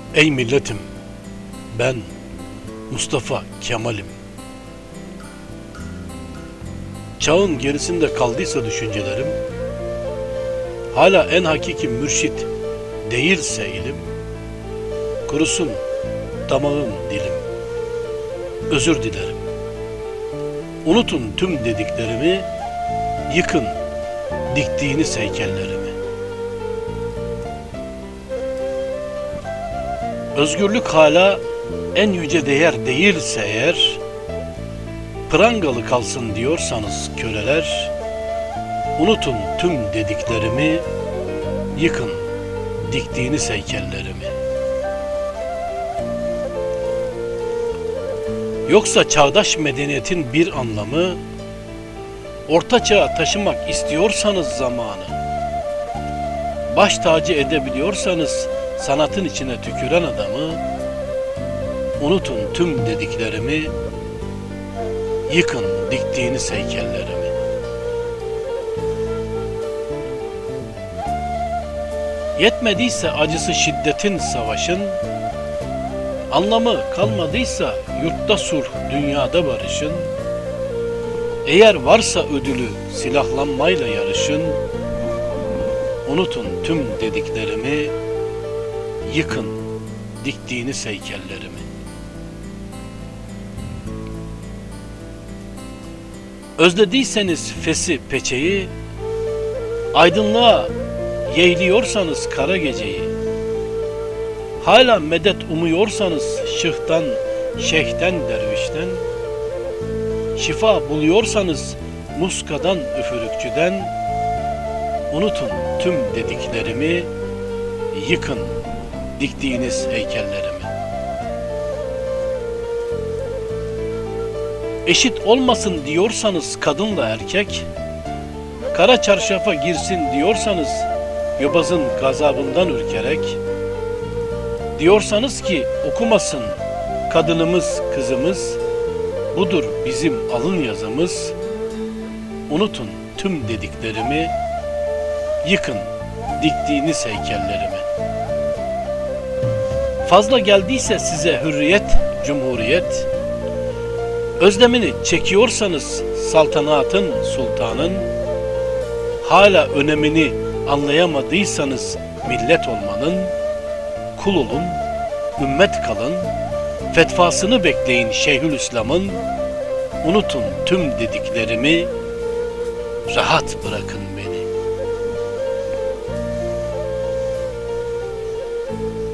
Ey milletim, ben Mustafa Kemal'im. Çağın gerisinde kaldıysa düşüncelerim, hala en hakiki mürşit değilse ilim, kurusun damağım dilim, özür dilerim. Unutun tüm dediklerimi, yıkın diktiğiniz heykellerimi. Özgürlük hala en yüce değer değilse eğer, prangalı kalsın diyorsanız köleler, unutun tüm dediklerimi, yıkın diktiğiniz heykellerimi. Yoksa çağdaş medeniyetin bir anlamı, orta çağa taşımak istiyorsanız zamanı, baş tacı edebiliyorsanız sanatın içine tüküren adamı, unutun tüm dediklerimi, yıkın diktiğiniz heykellerimi. Yetmediyse acısı şiddetin savaşın, anlamı kalmadıysa yurtta sulh, dünyada barışın, eğer varsa ödülü silahlanmayla yarışın, unutun tüm dediklerimi, yıkın diktiğiniz heykellerimi. Özlediyseniz fesi peçeyi, aydınlığa yeğliyorsanız kara geceyi, hala medet umuyorsanız şıhtan, şeyhten, dervişten, şifa buluyorsanız muskadan, üfürükçüden, unutun tüm dediklerimi, yıkın diktiğiniz heykellerimi. Eşit olmasın diyorsanız kadınla erkek, kara çarşafa girsin diyorsanız yobazın gazabından ürkerek, diyorsanız ki okumasın kadınımız, kızımız, budur bizim alın yazımız, unutun tüm dediklerimi, yıkın diktiğiniz heykellerimi. Fazla geldiyse size hürriyet, cumhuriyet, özlemini çekiyorsanız saltanatın, sultanın, hala önemini anlayamadıysanız millet olmanın, kul olun, ümmet kalın, fetvasını bekleyin Şeyhülislam'ın, unutun tüm dediklerimi, rahat bırakın beni.